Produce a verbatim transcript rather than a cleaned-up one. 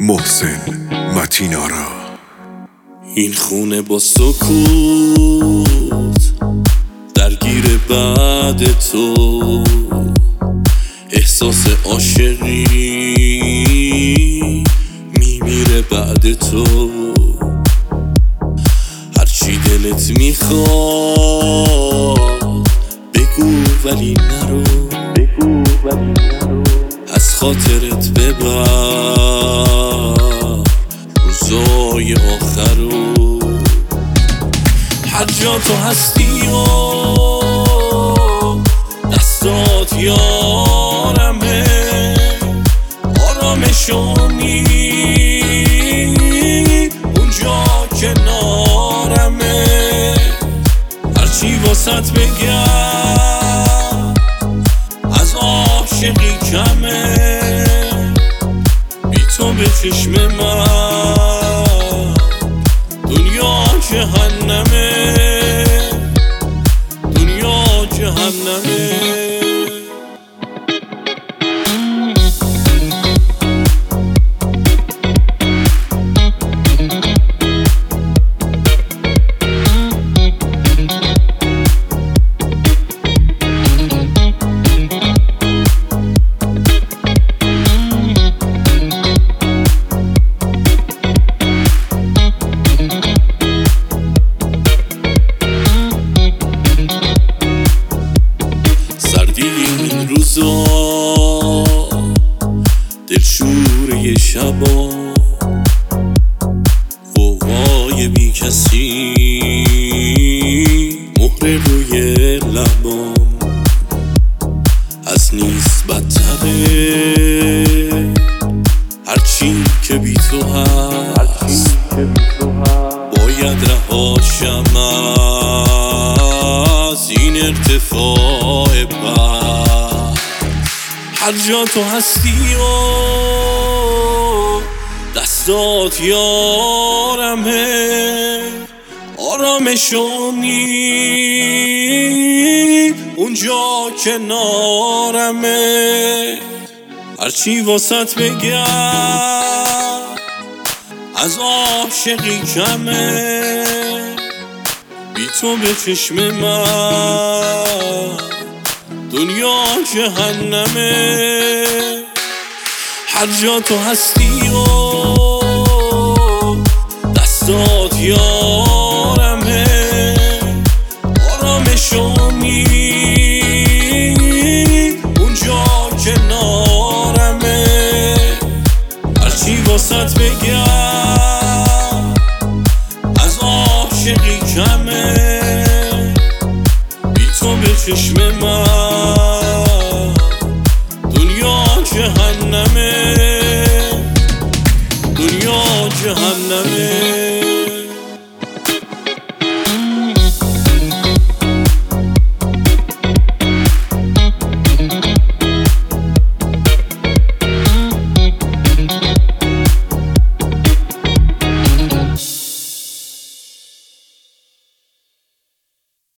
محسن متینارا. این خونه با سکوت درگیر بعد تو، احساس عاشقی میمیره بعد تو. هرچی دلت میخواد بگو ولی نرو، بگو ولی نرو. از خاطرت ببر روزای آخرو. هر جا تو هستی و دستات یارمه، آرامشونی اونجا کنارمه. هرچی واسط بگم از عاشقی کمه، بی تو به چشم من دنیا جهنمه، دنیا جهنمه. این روزا دلشوره شبا، قوای بی کسی مهر روی لبام. از نیست بدتره هرچی که بی تو هست، باید رهاشم از این ارتفاع بر. هر جا تو هستی و دستات یارمه، آرامشونی اونجا کنارمه. هرچی واسط بگم از عاشقی کمه، بی تو به چشم من دنیا جهنمه. هر جا تو هستی و دستات یارمه، آرامشونی اونجا کنارمه. هرچی واسط بگم از عاشقی کمه، بی تو به چشم من دنیا جهنمه، دنیا جهنمه.